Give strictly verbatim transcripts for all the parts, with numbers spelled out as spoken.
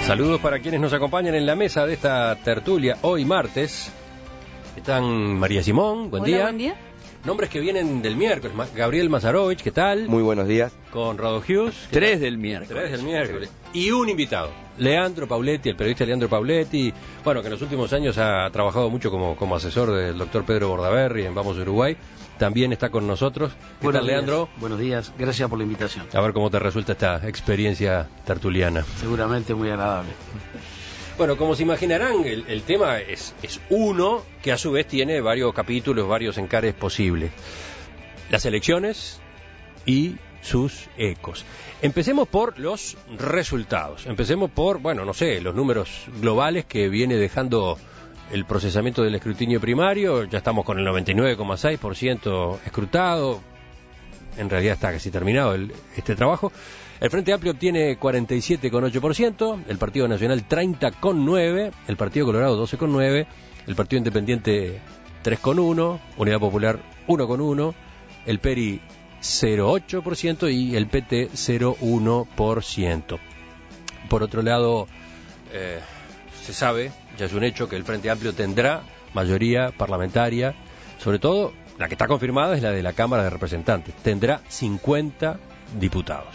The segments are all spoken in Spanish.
Saludos para quienes nos acompañan en la mesa de esta tertulia hoy martes. Están María Simón, buen Hola, día. Buen día. Nombres que vienen del miércoles. Gabriel Mazarovich, ¿qué tal? Muy buenos días. Conrado Hughes. Tres del miércoles. Tres del miércoles. Y un invitado, Leandro Pauletti, el periodista Leandro Pauletti. Bueno, que en los últimos años ha trabajado mucho como, como asesor del doctor Pedro Bordaberry en Vamos Uruguay. También está con nosotros. ¿Qué Buenos tal, días. Leandro? Buenos días, gracias por la invitación. A ver cómo te resulta esta experiencia tertuliana. Seguramente muy agradable. Bueno, como se imaginarán, el, el tema es, es uno que a su vez tiene varios capítulos, varios encares posibles. Las elecciones y sus ecos. Empecemos por los resultados. Empecemos por, bueno, no sé, los números globales que viene dejando el procesamiento del escrutinio primario. Ya estamos con el noventa y nueve coma seis por ciento escrutado. En realidad está casi terminado el, este trabajo. El Frente Amplio obtiene cuarenta y siete coma ocho por ciento, el Partido Nacional treinta coma nueve por ciento, el Partido Colorado doce coma nueve por ciento, el Partido Independiente tres coma uno por ciento, Unidad Popular uno coma uno por ciento, el P E R I cero coma ocho por ciento y el P T cero coma uno por ciento. Por otro lado, eh, se sabe, ya es un hecho, que el Frente Amplio tendrá mayoría parlamentaria, sobre todo la que está confirmada es la de la Cámara de Representantes, tendrá cincuenta diputados.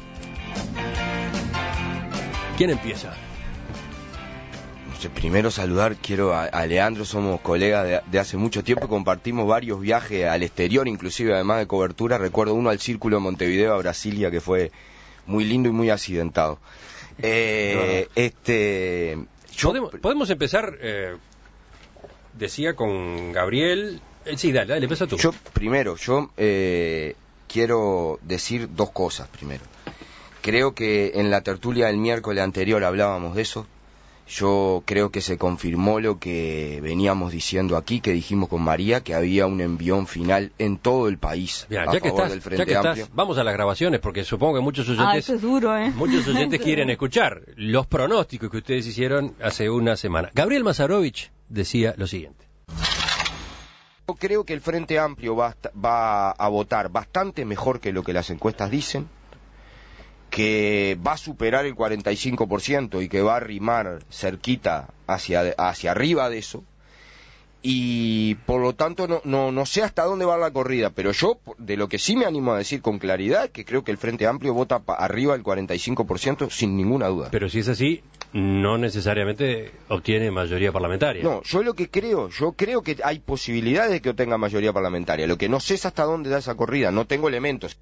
¿Quién empieza? No sé, primero saludar, quiero a, a Leandro, somos colegas de, de hace mucho tiempo, compartimos varios viajes al exterior, inclusive además de cobertura, recuerdo uno al Círculo de Montevideo a Brasilia, que fue muy lindo y muy accidentado. Eh, no. este, yo... ¿Podemos, podemos empezar, eh, decía, con Gabriel? Eh, sí, dale, dale, empieza tú. Yo, primero, yo eh, quiero decir dos cosas, primero. Creo que en la tertulia del miércoles anterior hablábamos de eso. Yo creo que se confirmó lo que veníamos diciendo aquí, que dijimos con María, que había un envión final en todo el país. Bien, a ya que favor estás, del Frente ya que Amplio. Estás, vamos a las grabaciones, porque supongo que muchos oyentes, ah, eso es duro, ¿eh? muchos oyentes quieren escuchar los pronósticos que ustedes hicieron hace una semana. Gabriel Mazarovich decía lo siguiente. Yo creo que el Frente Amplio va, va a votar bastante mejor que lo que las encuestas dicen, que va a superar el cuarenta y cinco por ciento y que va a arrimar cerquita hacia, hacia arriba de eso, y por lo tanto no, no, no sé hasta dónde va la corrida, pero yo de lo que sí me animo a decir con claridad es que creo que el Frente Amplio vota arriba del cuarenta y cinco por ciento sin ninguna duda. Pero si es así, no necesariamente obtiene mayoría parlamentaria. No, yo lo que creo, yo creo que hay posibilidades de que obtenga mayoría parlamentaria, lo que no sé es hasta dónde da esa corrida, no tengo elementos.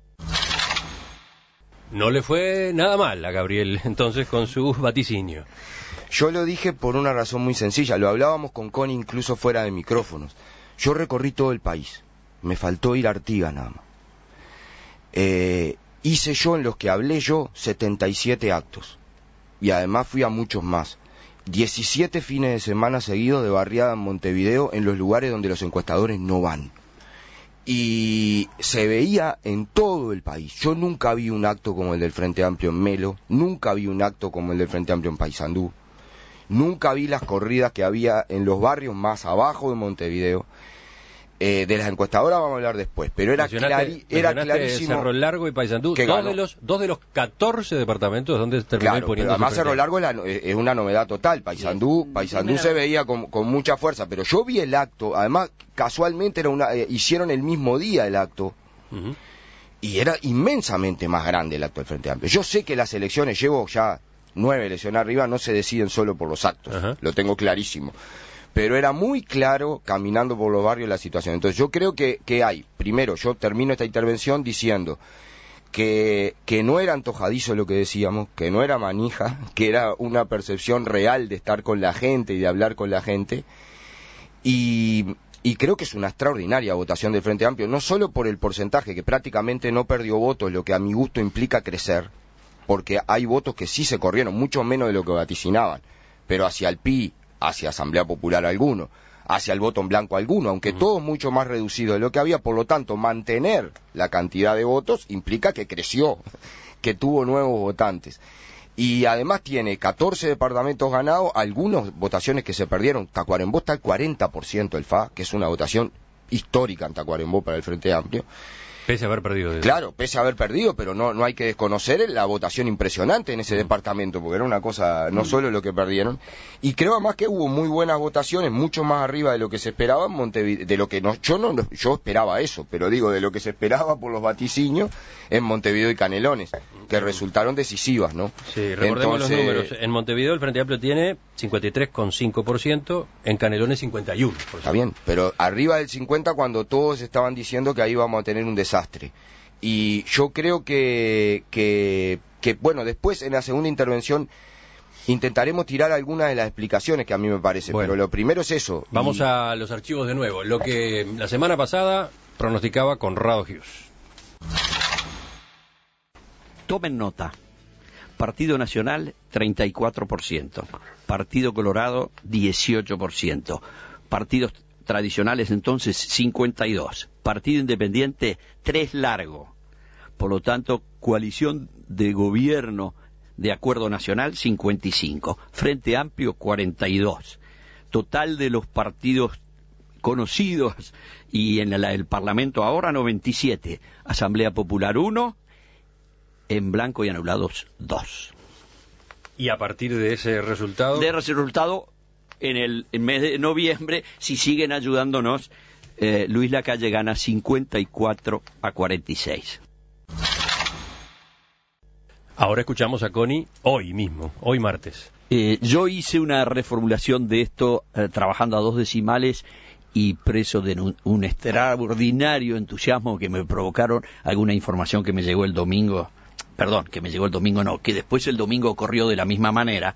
No le fue nada mal a Gabriel entonces con su vaticinio. Yo lo dije por una razón muy sencilla, lo hablábamos con Connie incluso fuera de micrófonos. Yo recorrí todo el país, me faltó ir a Artigas nada más. Eh, hice yo, en los que hablé yo, setenta y siete actos. Y además fui a muchos más. diecisiete fines de semana seguidos de barriada en Montevideo, en los lugares donde los encuestadores no van. Y se veía en todo el país. Yo nunca vi un acto como el del Frente Amplio en Melo, nunca vi un acto como el del Frente Amplio en Paysandú, nunca vi las corridas que había en los barrios más abajo de Montevideo. Eh, de las encuestadoras vamos a hablar después, pero era, clari era clarísimo. Cerro Largo y Paysandú, dos de, los, dos de los catorce departamentos donde terminó claro, imponiendo. Además Cerro Largo es, la, es una novedad total. Paysandú, sí. Paysandú se veía con, con mucha fuerza, pero yo vi el acto, además casualmente era una, eh, hicieron el mismo día el acto, uh-huh. Y era inmensamente más grande el acto del Frente Amplio. Yo sé que las elecciones, llevo ya nueve elecciones arriba, no se deciden solo por los actos, uh-huh. Lo tengo clarísimo. Pero era muy claro, caminando por los barrios, la situación. Entonces yo creo que, que hay, primero, yo termino esta intervención diciendo que, que no era antojadizo lo que decíamos, que no era manija, que era una percepción real de estar con la gente y de hablar con la gente, y, y creo que es una extraordinaria votación del Frente Amplio, no solo por el porcentaje, que prácticamente no perdió votos, lo que a mi gusto implica crecer, porque hay votos que sí se corrieron, mucho menos de lo que vaticinaban, pero hacia el P I, hacia Asamblea Popular alguno, hacia el voto en blanco alguno, aunque uh-huh. Todo mucho más reducido de lo que había, por lo tanto, mantener la cantidad de votos implica que creció, que tuvo nuevos votantes. Y además tiene catorce departamentos ganados, algunas votaciones que se perdieron. Tacuarembó está al cuarenta por ciento el F A, que es una votación histórica en Tacuarembó para el Frente Amplio. Pese a haber perdido. Claro, pese a haber perdido, pero no, no hay que desconocer la votación impresionante en ese mm. departamento, porque era una cosa, no mm. solo lo que perdieron. Y creo además que hubo muy buenas votaciones, mucho más arriba de lo que se esperaba en Montevideo, de lo que no, yo no, yo esperaba eso, pero digo, de lo que se esperaba por los vaticinios en Montevideo y Canelones, que resultaron decisivas, ¿no? Sí, recordemos Entonces, los números. En Montevideo el Frente Amplio tiene cincuenta y tres coma cinco por ciento, en Canelones cincuenta y uno por ciento. Está bien, pero arriba del cincuenta cuando todos estaban diciendo que ahí vamos a tener un desastre. Y yo creo que, que, que, bueno, después en la segunda intervención intentaremos tirar algunas de las explicaciones que a mí me parece, bueno, pero lo primero es eso. Vamos y... a los archivos de nuevo, lo que la semana pasada pronosticaba Conrado Hughes. Tomen nota. Partido Nacional, treinta y cuatro por ciento. Partido Colorado, dieciocho por ciento. Partidos tradicionales entonces cincuenta y dos, Partido Independiente tres largo, por lo tanto coalición de gobierno de acuerdo nacional cincuenta y cinco, Frente Amplio cuarenta y dos, total de los partidos conocidos y en el, el Parlamento ahora noventa y siete, Asamblea Popular uno, en blanco y anulados dos. Y a partir de ese resultado... De ese resultado... En el en mes de noviembre, si siguen ayudándonos, eh, Luis Lacalle gana cincuenta y cuatro a cuarenta y seis. Ahora escuchamos a Connie hoy mismo, hoy martes. Eh, yo hice una reformulación de esto eh, trabajando a dos decimales y preso de un, un extraordinario entusiasmo que me provocaron alguna información que me llegó el domingo, perdón, que me llegó el domingo no, que después el domingo corrió de la misma manera.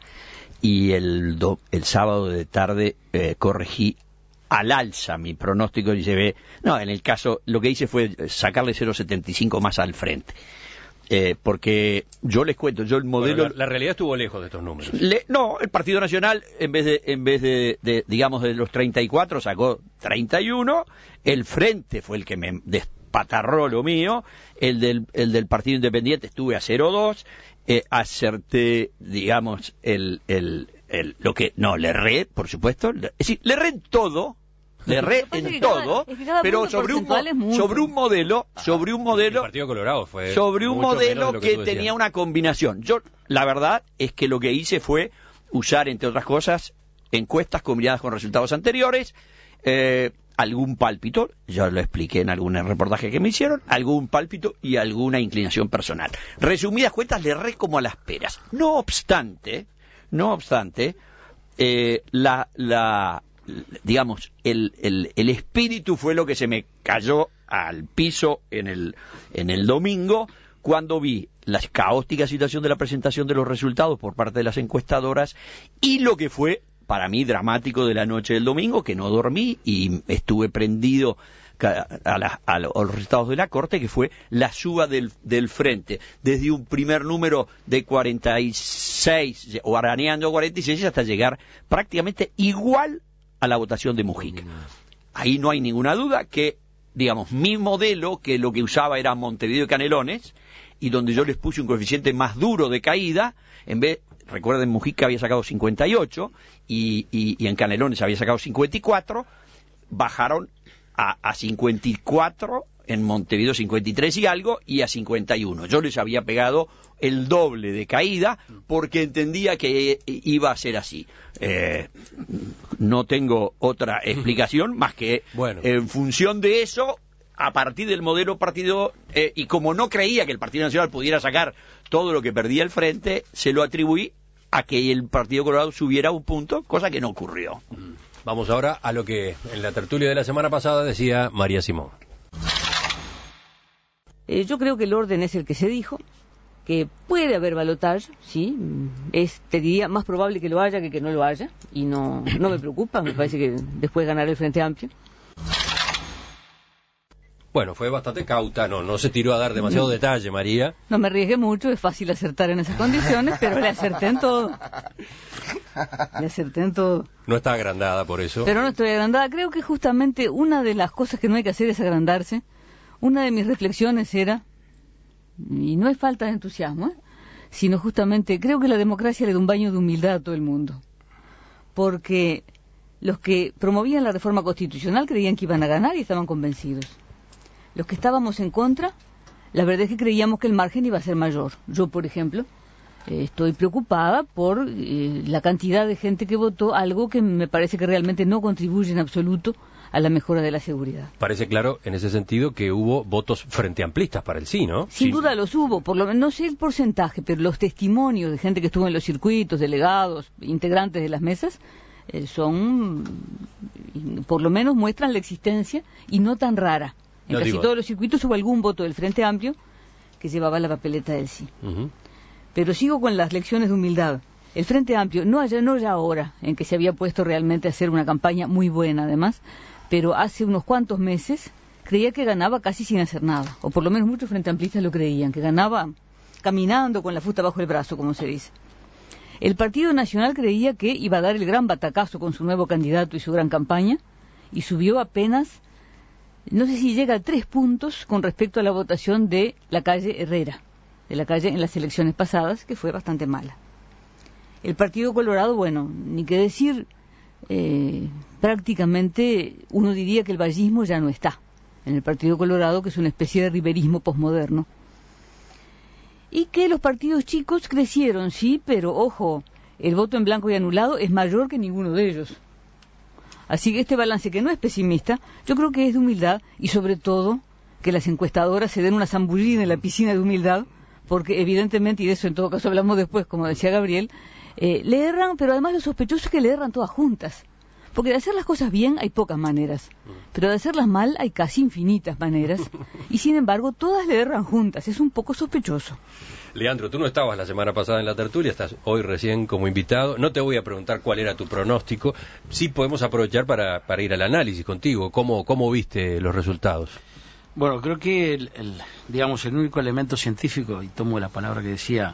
Y el, do, el sábado de tarde eh, corregí al alza mi pronóstico y llevé, no, en el caso, lo que hice fue sacarle cero coma setenta y cinco más al frente. Eh, porque yo les cuento, yo el modelo... Bueno, la, la realidad estuvo lejos de estos números. Le, no, el Partido Nacional, en vez de, en vez de, de, digamos, de los treinta y cuatro, sacó treinta y uno, el frente fue el que me despatarró lo mío, el del, el del Partido Independiente estuve a cero coma dos, Eh, acerté, digamos, el, el, el, lo que, no, le erré, por supuesto, le, es decir, le erré en todo, le erré en todo, cada, pero sobre un, sobre un modelo, sobre un modelo, el Partido Colorado fue sobre un modelo que, que tenía una combinación. Yo, la verdad, es que lo que hice fue usar, entre otras cosas, encuestas combinadas con resultados anteriores, eh, algún pálpito, ya lo expliqué en algún reportaje que me hicieron, algún pálpito y alguna inclinación personal. Resumidas cuentas, le erré como a las peras. No obstante, no obstante, eh, la, la, digamos, el, el, el espíritu fue lo que se me cayó al piso en el, en el domingo, cuando vi la caótica situación de la presentación de los resultados por parte de las encuestadoras y lo que fue para mí dramático de la noche del domingo, que no dormí y estuve prendido a, la, a los resultados de la Corte, que fue la suba del, del frente, desde un primer número de cuarenta y seis, o arañando cuarenta y seis, hasta llegar prácticamente igual a la votación de Mujica. Ahí no hay ninguna duda que, digamos, mi modelo, que lo que usaba era Montevideo y Canelones, y donde yo les puse un coeficiente más duro de caída, en vez... Recuerden, Mujica había sacado cincuenta y ocho y, y, y en Canelones había sacado cincuenta y cuatro, bajaron a, a cincuenta y cuatro, en Montevideo cincuenta y tres y algo, y a cincuenta y uno. Yo les había pegado el doble de caída porque entendía que iba a ser así. Eh, no tengo otra explicación más que bueno, en función de eso, a partir del modelo partido, eh, y como no creía que el Partido Nacional pudiera sacar todo lo que perdía el frente, se lo atribuí a que el Partido Colorado subiera un punto, cosa que no ocurrió. Vamos ahora a lo que en la tertulia de la semana pasada decía María Simón. Eh, yo creo que el orden es el que se dijo, que puede haber balotaje, sí, es, te diría, más probable que lo haya que que no lo haya, y no, no me preocupa, me parece que después ganará el Frente Amplio. Bueno, fue bastante cauta, no, no se tiró a dar demasiado detalle, María. No me arriesgué mucho, es fácil acertar en esas condiciones, pero le acerté en todo. Le acerté en todo. No está agrandada por eso. Pero no estoy agrandada. Creo que justamente una de las cosas que no hay que hacer es agrandarse. Una de mis reflexiones era, y no es falta de entusiasmo, ¿eh? sino justamente, creo que la democracia le da un baño de humildad a todo el mundo. Porque los que promovían la reforma constitucional creían que iban a ganar y estaban convencidos. los que estábamos en contra, la verdad es que creíamos que el margen iba a ser mayor. Yo, por ejemplo, eh, estoy preocupada por eh, la cantidad de gente que votó, algo que me parece que realmente no contribuye en absoluto a la mejora de la seguridad. Parece claro, en ese sentido, que hubo votos frente amplistas para el sí, ¿no? Sin sí. duda los hubo, por lo menos, no sé el porcentaje, pero los testimonios de gente que estuvo en los circuitos, delegados, integrantes de las mesas, eh, son, por lo menos muestran la existencia y no tan rara. En no casi digo. todos los circuitos hubo algún voto del Frente Amplio que llevaba la papeleta del sí. Uh-huh. Pero sigo con las lecciones de humildad. El Frente Amplio, no allá, no ya ahora, en que se había puesto realmente a hacer una campaña muy buena además, pero hace unos cuantos meses creía que ganaba casi sin hacer nada, o por lo menos muchos frente amplistas lo creían, que ganaba caminando con la fusta bajo el brazo, como se dice. El Partido Nacional creía que iba a dar el gran batacazo con su nuevo candidato y su gran campaña, y subió apenas, no sé si llega a tres puntos con respecto a la votación de la calle Herrera, de la calle en las elecciones pasadas, que fue bastante mala. El Partido Colorado, bueno, ni qué decir, eh, prácticamente uno diría que el vallismo ya no está en el Partido Colorado, que es una especie de riverismo posmoderno. Y que los partidos chicos crecieron, sí, pero ojo, el voto en blanco y anulado es mayor que ninguno de ellos. Así que este balance, que no es pesimista, yo creo que es de humildad, y sobre todo que las encuestadoras se den una zambullida en la piscina de humildad, porque evidentemente, y de eso en todo caso hablamos después, como decía Gabriel, eh, le erran, pero además lo sospechoso es que le erran todas juntas. Porque de hacer las cosas bien hay pocas maneras, pero de hacerlas mal hay casi infinitas maneras, y sin embargo todas le erran juntas. Es un poco sospechoso. Leandro, tú no estabas la semana pasada en la tertulia, estás hoy recién como invitado. No te voy a preguntar cuál era tu pronóstico. Sí podemos aprovechar para, para ir al análisis contigo. ¿Cómo, cómo viste los resultados? Bueno, creo que el, el, digamos, el único elemento científico, y tomo la palabra que decía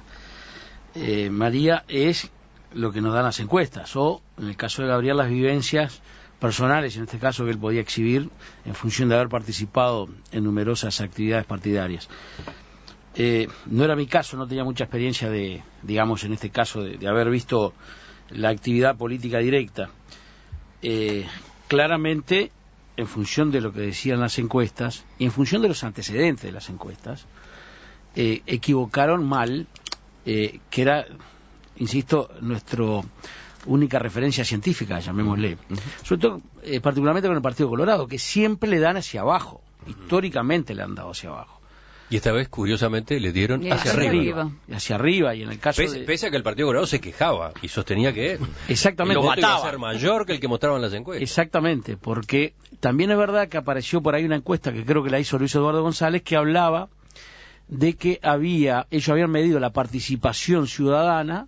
eh, María, es lo que nos dan las encuestas, o en el caso de Gabriel, las vivencias personales, en este caso que él podía exhibir en función de haber participado en numerosas actividades partidarias. Eh, no era mi caso, no tenía mucha experiencia de, digamos, en este caso, de, de haber visto la actividad política directa. Eh, claramente, en función de lo que decían las encuestas, y en función de los antecedentes de las encuestas, eh, equivocaron mal, eh, que era, insisto, nuestra única referencia científica, llamémosle. Uh-huh. Sobre todo, eh, particularmente con el Partido Colorado, que siempre le dan hacia abajo, uh-huh. históricamente le han dado hacia abajo. Y esta vez, curiosamente, le dieron hacia, hacia arriba. arriba. Hacia arriba, y en el caso pese, de... Pese a que el Partido Colorado se quejaba y sostenía que exactamente, el voto iba a ser mayor que el que mostraban las encuestas. Exactamente, porque también es verdad que apareció por ahí una encuesta que creo que la hizo Luis Eduardo González, que hablaba de que había, ellos habían medido la participación ciudadana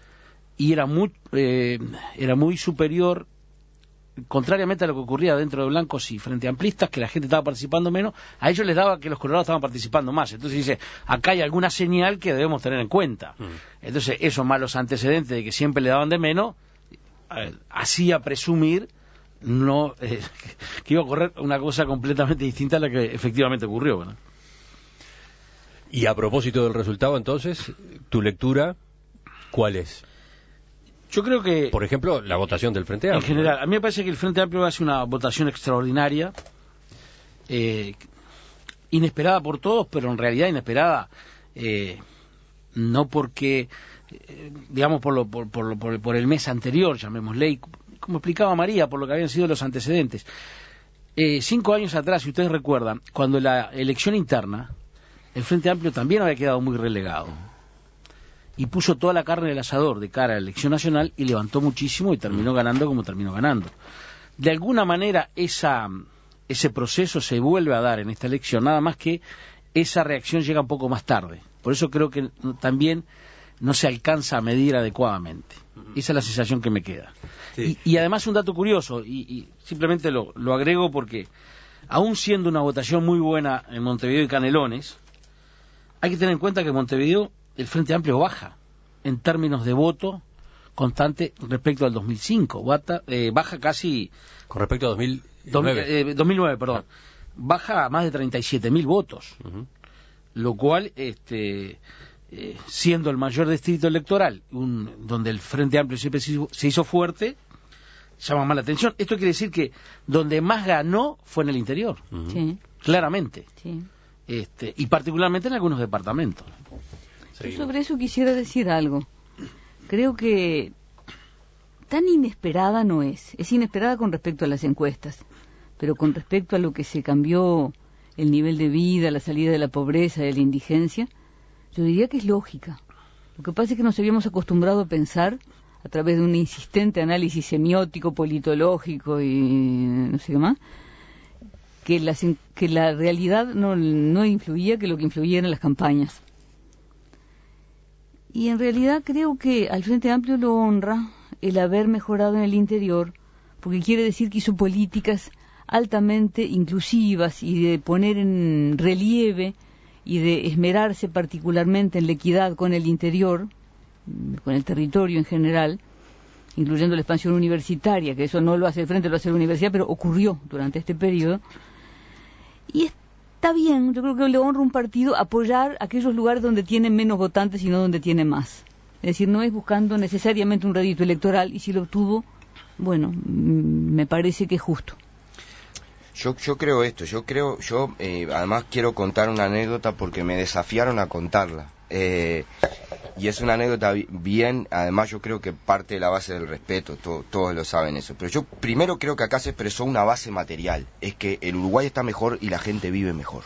y era muy, eh, era muy superior, contrariamente a lo que ocurría dentro de blancos y frente amplistas, que la gente estaba participando menos, a ellos les daba que los colorados estaban participando más. Entonces dice, acá hay alguna señal que debemos tener en cuenta. Mm. Entonces, esos malos antecedentes de que siempre le daban de menos, eh, hacía presumir no eh, que iba a ocurrir una cosa completamente distinta a la que efectivamente ocurrió, ¿no? Y a propósito del resultado, entonces, tu lectura, ¿cuál es? Yo creo que... Por ejemplo, la votación del Frente Amplio. En general, a mí me parece que el Frente Amplio hace una votación extraordinaria, eh, inesperada por todos, pero en realidad inesperada eh, no porque, eh, digamos, por, lo, por, por, por, por el mes anterior, llamémosle, y como explicaba María, por lo que habían sido los antecedentes. Eh, cinco años atrás, si ustedes recuerdan, cuando la elección interna, el Frente Amplio también había quedado muy relegado. Y puso toda la carne en el asador de cara a la elección nacional y levantó muchísimo y terminó ganando como terminó ganando. De alguna manera esa, ese proceso se vuelve a dar en esta elección, nada más que esa reacción llega un poco más tarde. Por eso creo que también no se alcanza a medir adecuadamente. Esa es la sensación que me queda. Sí. Y, y además un dato curioso, y, y simplemente lo, lo agrego porque, aún siendo una votación muy buena en Montevideo y Canelones, hay que tener en cuenta que en Montevideo el Frente Amplio baja en términos de voto constante respecto al dos mil cinco. Bata, eh, baja casi... Con respecto a dos mil nueve. Eh, dos mil nueve, perdón. Baja a más de treinta y siete mil votos. Uh-huh. Lo cual, este, eh, siendo el mayor distrito electoral, un, donde el Frente Amplio siempre se hizo, se hizo fuerte, llama más la atención. Esto quiere decir que donde más ganó fue en el interior, uh-huh. sí. claramente, sí. Este, y particularmente en algunos departamentos. Yo sobre eso quisiera decir algo. Creo que tan inesperada no es. Es inesperada con respecto a las encuestas, pero con respecto a lo que se cambió el nivel de vida, la salida de la pobreza, de la indigencia, yo diría que es lógica. Lo que pasa es que nos habíamos acostumbrado a pensar, a través de un insistente análisis semiótico, politológico y no sé qué más, que la, que la realidad no, no influía, que lo que influía eran las campañas. Y en realidad creo que al Frente Amplio lo honra el haber mejorado en el interior, porque quiere decir que hizo políticas altamente inclusivas y de poner en relieve y de esmerarse particularmente en la equidad con el interior, con el territorio en general, incluyendo la expansión universitaria, que eso no lo hace el Frente, lo hace la universidad, pero ocurrió durante este periodo. Y está bien, yo creo que le honra un partido apoyar aquellos lugares donde tienen menos votantes y no donde tiene más. Es decir, no es buscando necesariamente un rédito electoral, y si lo obtuvo, bueno, me parece que es justo. Yo, yo creo esto, yo creo, yo eh, además quiero contar una anécdota porque me desafiaron a contarla. Eh, y es una anécdota bien, además yo creo que parte de la base del respeto, to, todos lo saben eso. Pero yo primero creo que acá se expresó una base material, es que el Uruguay está mejor y la gente vive mejor.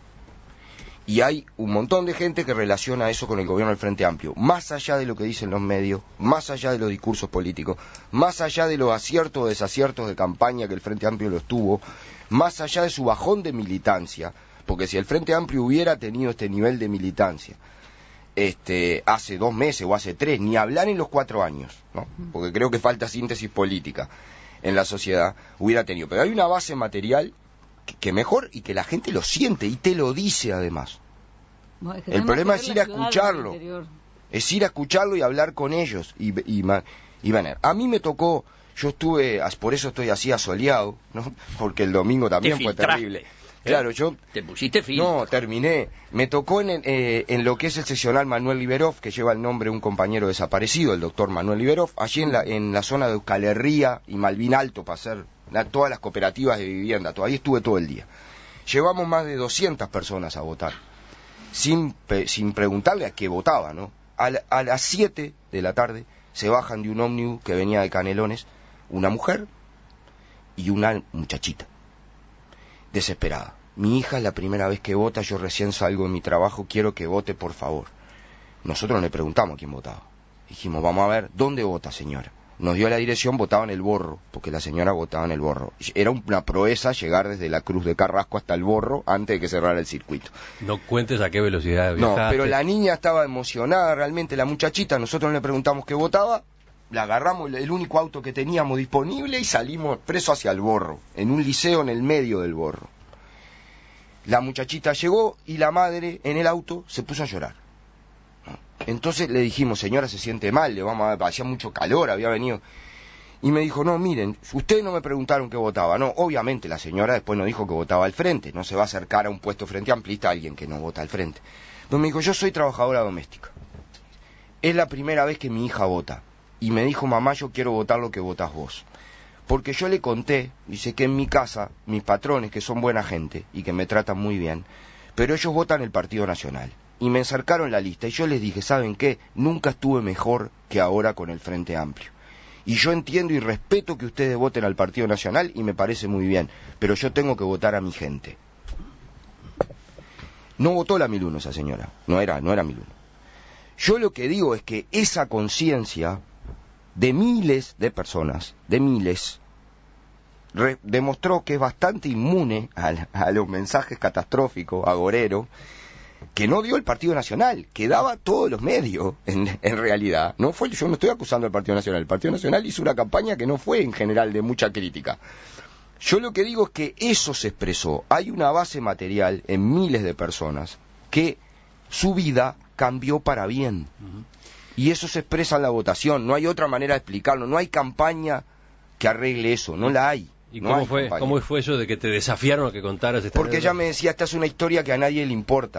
Y hay un montón de gente que relaciona eso con el gobierno del Frente Amplio, más allá de lo que dicen los medios, más allá de los discursos políticos, más allá de los aciertos o desaciertos de campaña que el Frente Amplio los tuvo, más allá de su bajón de militancia, porque si el Frente Amplio hubiera tenido este nivel de militancia este, hace dos meses o hace tres, ni hablar en los cuatro años, ¿no? Porque creo que falta síntesis política en la sociedad, hubiera tenido. Pero hay una base material que, que mejor y que la gente lo siente y te lo dice además. Bueno, es que el problema es ir a escucharlo, es ir a escucharlo y hablar con ellos y, y, y venir. A mí me tocó, yo estuve, por eso estoy así asoleado, ¿no? Porque el domingo también fue terrible. Claro, yo... Te pusiste fin. No, terminé. Me tocó en, eh, en lo que es el seccional Manuel Liberov, que lleva el nombre de un compañero desaparecido, el doctor Manuel Liberov, allí en la, en la zona de Euskal Herria y Malvin Alto, para hacer la, todas las cooperativas de vivienda. Ahí estuve todo el día. Llevamos más de doscientas personas a votar, sin, sin preguntarle a qué votaba, ¿no? A, a las siete de la tarde se bajan de un ómnibus que venía de Canelones una mujer y una muchachita, desesperada. Mi hija es la primera vez que vota, yo recién salgo de mi trabajo, quiero que vote, por favor. Nosotros le preguntamos a quién votaba. Dijimos, vamos a ver, ¿dónde vota, señora? Nos dio la dirección, votaba en el Borro, porque la señora votaba en el Borro. Era una proeza llegar desde la Cruz de Carrasco hasta el Borro antes de que cerrara el circuito. No cuentes a qué velocidad viajaste. No, pero la niña estaba emocionada realmente, la muchachita, nosotros le preguntamos qué votaba, la agarramos, el único auto que teníamos disponible, y salimos preso hacia el Borro, en un liceo en el medio del Borro. La muchachita llegó y la madre en el auto se puso a llorar. Entonces le dijimos, señora, se siente mal, le vamos a... hacía mucho calor, había venido. Y me dijo, no, miren, ustedes no me preguntaron qué votaba. No, obviamente la señora después nos dijo que votaba al Frente, no se va a acercar a un puesto frente amplista a alguien que no vota al Frente. Entonces me dijo, yo soy trabajadora doméstica. Es la primera vez que mi hija vota. Y me dijo, mamá, yo quiero votar lo que votas vos. Porque yo le conté, dice, que en mi casa, mis patrones, que son buena gente y que me tratan muy bien, pero ellos votan el Partido Nacional. Y me encercaron la lista y yo les dije, ¿saben qué? Nunca estuve mejor que ahora con el Frente Amplio. Y yo entiendo y respeto que ustedes voten al Partido Nacional y me parece muy bien, pero yo tengo que votar a mi gente. No votó la mil uno esa señora, no era, no era mil uno. Yo lo que digo es que esa conciencia de miles de personas, de miles, re, demostró que es bastante inmune a, a los mensajes catastróficos, agoreros, que no dio el Partido Nacional, que daba todos los medios, en, en realidad. No fue, yo no estoy acusando al Partido Nacional, el Partido Nacional hizo una campaña que no fue en general de mucha crítica. Yo lo que digo es que eso se expresó. Hay una base material en miles de personas que su vida cambió para bien. Uh-huh. Y eso se expresa en la votación, no hay otra manera de explicarlo, no hay campaña que arregle eso, no la hay. ¿Y no cómo, hay fue, campaña. cómo fue eso de que te desafiaron a que contaras esta Porque ella me decía, esta es una historia que a nadie le importa.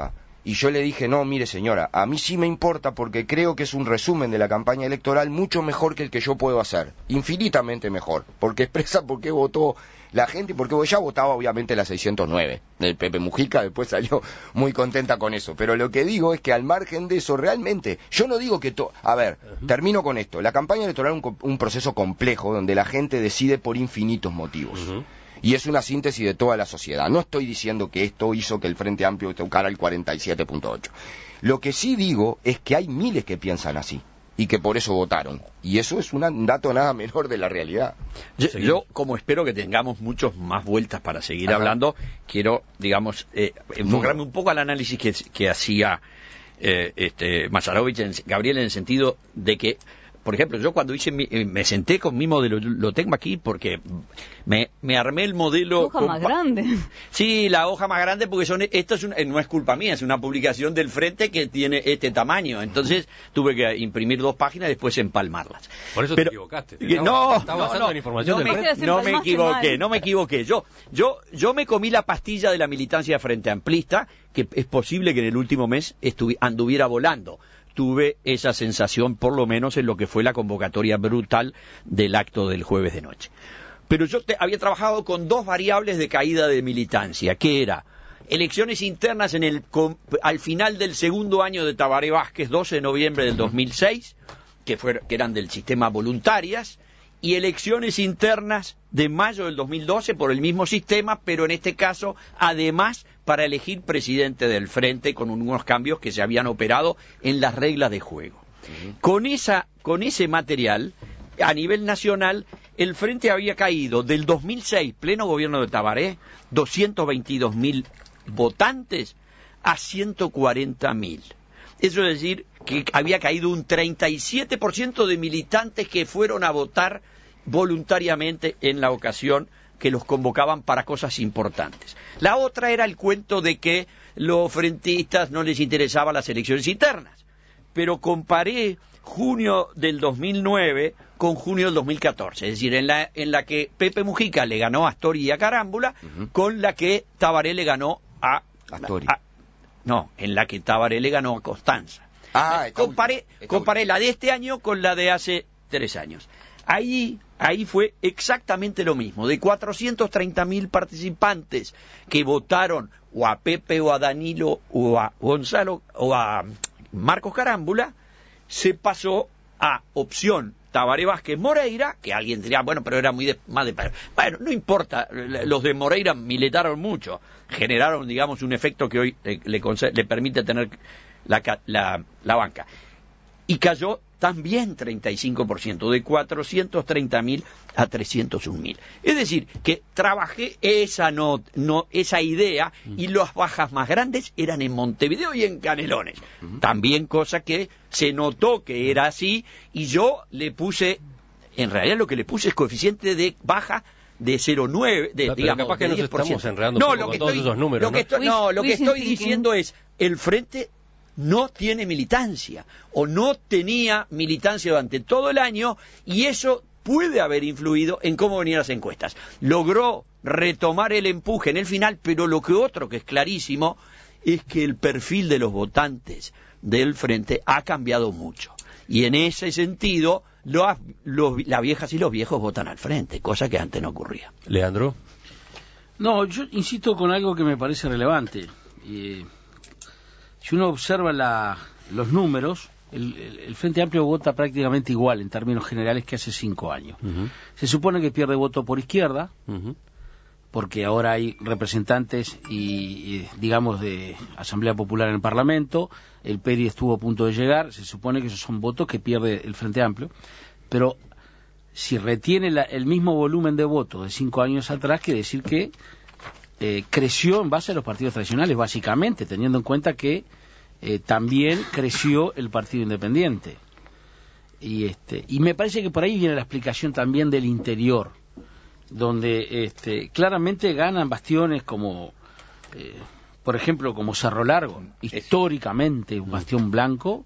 y yo le dije, no, mire señora, a mí sí me importa porque creo que es un resumen de la campaña electoral mucho mejor que el que yo puedo hacer, infinitamente mejor, porque expresa por qué votó la gente, porque ella votaba obviamente la seiscientos nueve del Pepe Mujica, después salió muy contenta con eso, pero lo que digo es que al margen de eso, realmente, yo no digo que to... a ver, uh-huh. termino con esto, la campaña electoral es un, un proceso complejo donde la gente decide por infinitos motivos. Uh-huh. Y es una síntesis de toda la sociedad. No estoy diciendo que esto hizo que el Frente Amplio tocara el cuarenta y siete punto ocho. Lo que sí digo es que hay miles que piensan así y que por eso votaron. Y eso es una, un dato nada menor de la realidad. Yo, yo, como espero que tengamos muchas más vueltas para seguir Ajá. hablando, quiero, digamos, eh, enfocarme un poco al análisis que, que hacía eh, este, Mazarovich, en, Gabriel, en el sentido de que, por ejemplo, yo cuando hice mi, me senté con mi modelo, lo tengo aquí porque me, me armé el modelo... La hoja más grande. Sí, la hoja más grande porque son esto es un, no es culpa mía, es una publicación del Frente que tiene este tamaño. Entonces tuve que imprimir dos páginas y después empalmarlas. Por eso Pero, te equivocaste. Te estaba, no, estaba basando no, en información no, del me, Frente. no me equivoqué, no me equivoqué. Yo, yo, yo me comí la pastilla de la militancia Frente Amplista, que es posible que en el último mes anduviera volando. Tuve esa sensación, por lo menos en lo que fue la convocatoria brutal del acto del jueves de noche. Pero yo te, había trabajado con dos variables de caída de militancia, que era elecciones internas en el, con, al final del segundo año de Tabaré Vázquez, doce de noviembre del dos mil seis, que, fue, que eran del sistema voluntarias, y elecciones internas de mayo del dos mil doce por el mismo sistema, pero en este caso, además, para elegir presidente del Frente con unos cambios que se habían operado en las reglas de juego. Uh-huh. Con esa, con ese material, a nivel nacional, el Frente había caído del dos mil seis, pleno gobierno de Tabaré, doscientos veintidós mil votantes a ciento cuarenta mil. Eso es decir, que había caído un treinta y siete por ciento de militantes que fueron a votar voluntariamente en la ocasión que los convocaban para cosas importantes. La otra era el cuento de que los frentistas no les interesaban las elecciones internas. Pero comparé junio del dos mil nueve con junio del dos mil catorce, es decir, en la, en la que Pepe Mujica le ganó a Astori y a Carámbula, uh-huh. con la que Tabaré le ganó a... Astori. A, no, en la que Tabaré le ganó a Constanza. Ah, comparé, comparé la de este año con la de hace tres años. Ahí, ahí fue exactamente lo mismo. De cuatrocientos treinta mil participantes que votaron o a Pepe o a Danilo o a Gonzalo o a Marcos Carámbula, se pasó a opción Tabaré Vázquez Moreira, que alguien diría, bueno, pero era muy de, más de... Bueno, no importa, los de Moreira militaron mucho, generaron, digamos, un efecto que hoy le, le, le permite tener la, la, la banca. Y cayó también treinta y cinco por ciento, de cuatrocientos treinta mil a trescientos un mil. Es decir, que trabajé esa, no, no, esa idea y las bajas más grandes eran en Montevideo y en Canelones. Uh-huh. También cosa que se notó que era así y yo le puse, en realidad lo que le puse es coeficiente de baja de cero coma nueve, de, no, digamos, capaz que de nos diez por ciento. estamos enredando no, un poco lo que con todos estoy, esos números. Lo que estoy, ¿no? no, lo que estoy diciendo es, el Frente no tiene militancia, o no tenía militancia durante todo el año, y eso puede haber influido en cómo venían las encuestas. Logró retomar el empuje en el final, pero lo que otro que es clarísimo es que el perfil de los votantes del Frente ha cambiado mucho. Y en ese sentido, los, los, las viejas y los viejos votan al Frente, cosa que antes no ocurría. Leandro. No, yo insisto con algo que me parece relevante. Eh, si uno observa la, los números, el, el, el Frente Amplio vota prácticamente igual en términos generales que hace cinco años. Uh-huh. Se supone que pierde voto por izquierda, uh-huh. porque ahora hay representantes y, y digamos de Asamblea Popular en el Parlamento, el P E R I estuvo a punto de llegar, se supone que esos son votos que pierde el Frente Amplio, pero si retiene la, el mismo volumen de votos de cinco años atrás, quiere decir que eh, creció en base a los partidos tradicionales, básicamente, teniendo en cuenta que eh, también creció el Partido Independiente. Y, este, y me parece que por ahí viene la explicación también del interior, donde este, claramente ganan bastiones como, eh, por ejemplo, como Cerro Largo, históricamente un bastión blanco,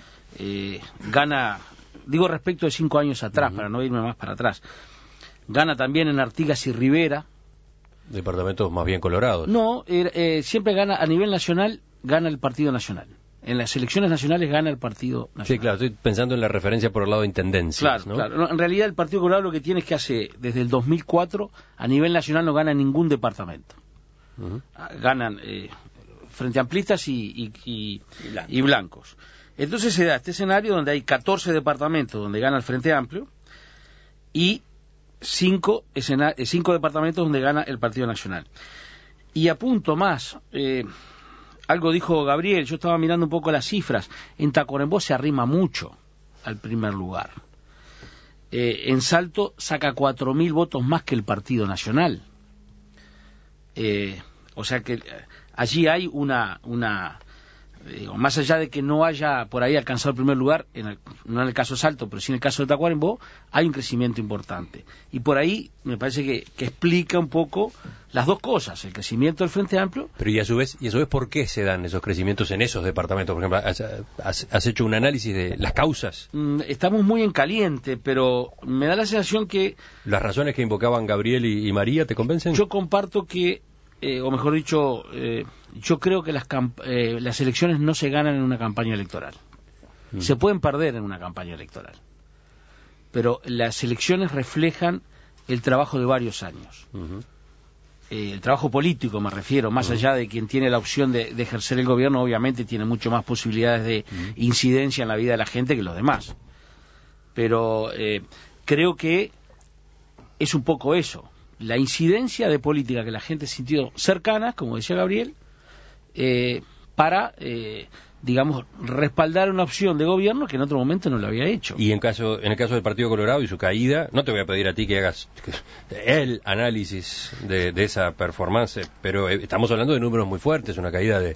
eh, gana, digo respecto de cinco años atrás, uh-huh. para no irme más para atrás, gana también en Artigas y Rivera. Departamentos más bien colorados. No, eh, eh, siempre gana a nivel nacional gana el Partido Nacional. En las elecciones nacionales gana el Partido Nacional. Sí, claro, estoy pensando en la referencia por el lado de intendencias. Claro, ¿no? claro. No, en realidad el Partido Colorado lo que tiene es que hace, desde el dos mil cuatro, a nivel nacional no gana ningún departamento. Uh-huh. Ganan eh, Frente Amplistas y, y, y, Blanco. y blancos. Entonces se da este escenario donde hay catorce departamentos donde gana el Frente Amplio y cinco, escena, cinco departamentos donde gana el Partido Nacional. Y apunto más... Eh, Algo dijo Gabriel, yo estaba mirando un poco las cifras. En Tacuarembó se arrima mucho al primer lugar. Eh, en Salto saca cuatro mil votos más que el Partido Nacional. Eh, o sea que allí hay una... una digo, más allá de que no haya por ahí alcanzado el primer lugar, en el, no en el caso de Salto, pero sí en el caso de Tacuarembó, hay un crecimiento importante. Y por ahí me parece que, que explica un poco las dos cosas, el crecimiento del Frente Amplio. Pero y a su vez, y a su vez ¿por qué se dan esos crecimientos en esos departamentos? Por ejemplo, ¿has, has, has hecho un análisis de las causas? Mm, estamos muy en caliente, pero me da la sensación que... ¿Las razones que invocaban Gabriel y, y María te convencen? Yo comparto que... Eh, o mejor dicho, eh, yo creo que las, eh, las elecciones no se ganan en una campaña electoral. Mm. Se pueden perder en una campaña electoral. Pero las elecciones reflejan el trabajo de varios años. Uh-huh. Eh, el trabajo político, me refiero, más uh-huh. allá de quien tiene la opción de, de ejercer el gobierno, obviamente tiene mucho más posibilidades de uh-huh. incidencia en la vida de la gente que los demás. Pero eh, creo que es un poco eso. La incidencia de política que la gente sintió cercanas, como decía Gabriel, eh, para, eh, digamos, respaldar una opción de gobierno que en otro momento no lo había hecho. Y en caso, en el caso del Partido Colorado y su caída, no te voy a pedir a ti que hagas el análisis de, de esa performance, pero estamos hablando de números muy fuertes, una caída de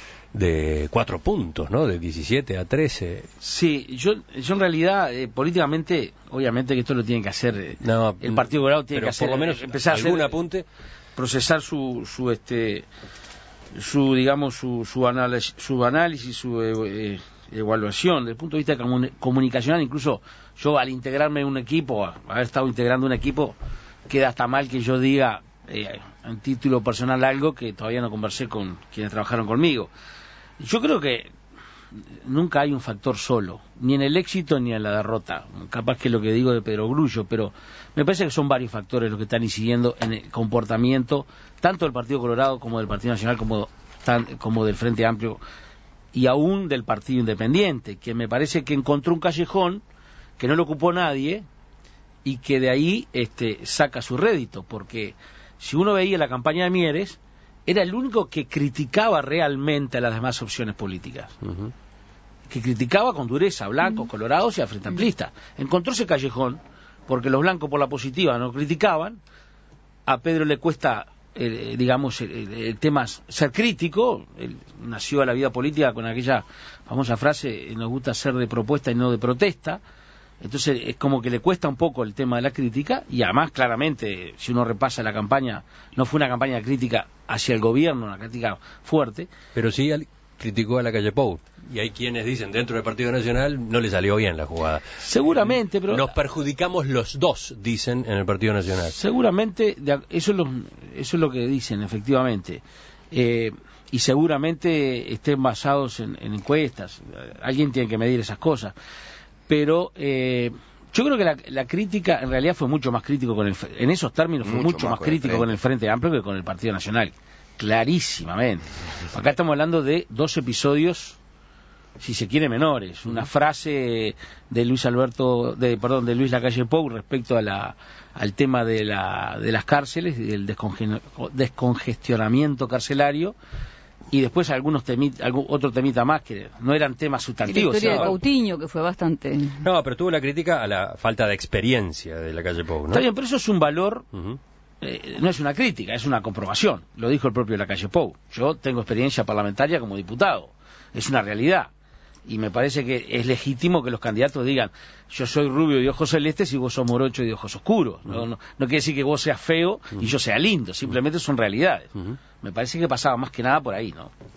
de cuatro puntos, ¿no? De diecisiete a trece. Sí, yo, yo en realidad, eh, políticamente, obviamente que esto lo tiene que hacer, eh, no, el Partido Colorado tiene que hacer, por lo menos empezar algún a hacer, apunte, procesar su, su, este, su, digamos, su, su análisis, su análisis, su eh, evaluación, desde el punto de vista comun comunicacional, incluso yo al integrarme en un equipo, haber estado integrando un equipo, queda hasta mal que yo diga, eh, en título personal algo que todavía no conversé con quienes trabajaron conmigo. Yo creo que nunca hay un factor solo, ni en el éxito ni en la derrota. Capaz que es lo que digo de Pedro Grullo, pero me parece que son varios factores los que están incidiendo en el comportamiento tanto del Partido Colorado como del Partido Nacional, como, tan, como del Frente Amplio y aún del Partido Independiente, que me parece que encontró un callejón que no lo ocupó nadie y que de ahí este, saca su rédito, porque si uno veía la campaña de Mieres, era el único que criticaba realmente a las demás opciones políticas. Uh-huh. Que criticaba con dureza a blancos, uh-huh. colorados y a frente amplistas. Encontró ese callejón, porque los blancos por la positiva no criticaban. A Pedro le cuesta, eh, digamos, el, el tema ser crítico. Él nació a la vida política con aquella famosa frase, nos gusta ser de propuesta y no de protesta. Entonces es como que le cuesta un poco el tema de la crítica, y además claramente, si uno repasa la campaña, no fue una campaña crítica hacia el gobierno, una crítica fuerte. Pero sí criticó a Lacalle Pou, y hay quienes dicen dentro del Partido Nacional no le salió bien la jugada. Seguramente, pero... Nos perjudicamos los dos, dicen en el Partido Nacional. Seguramente, eso es lo, eso es lo que dicen, efectivamente. Eh, y seguramente estén basados en, en encuestas. Alguien tiene que medir esas cosas. Pero eh, yo creo que la, la crítica en realidad fue mucho más crítico con el, en esos términos fue mucho, mucho más, más crítico con el Frente Amplio que con el Partido Nacional, clarísimamente. Acá estamos hablando de dos episodios, si se quiere, menores. Una frase de Luis Alberto, de perdón, de Luis Lacalle Pou respecto a la, al tema de la, de las cárceles y del desconge, descongestionamiento carcelario. Y después algunos temit, algún otro temita más que no eran temas sustantivos. La historia ¿no? de Coutinho, que fue bastante... No, pero tuvo la crítica a la falta de experiencia de Lacalle Pou, ¿no? Está bien, pero eso es un valor, uh-huh. eh, no es una crítica, es una comprobación. Lo dijo el propio Lacalle Pou. Yo tengo experiencia parlamentaria como diputado. Es una realidad. Y me parece que es legítimo que los candidatos digan, yo soy rubio de ojos celestes y vos sos morocho y de ojos oscuros. Uh-huh. no, no, no quiere decir que vos seas feo uh-huh. y yo sea lindo, simplemente son realidades. Uh-huh. Me parece que pasaba más que nada por ahí, ¿no?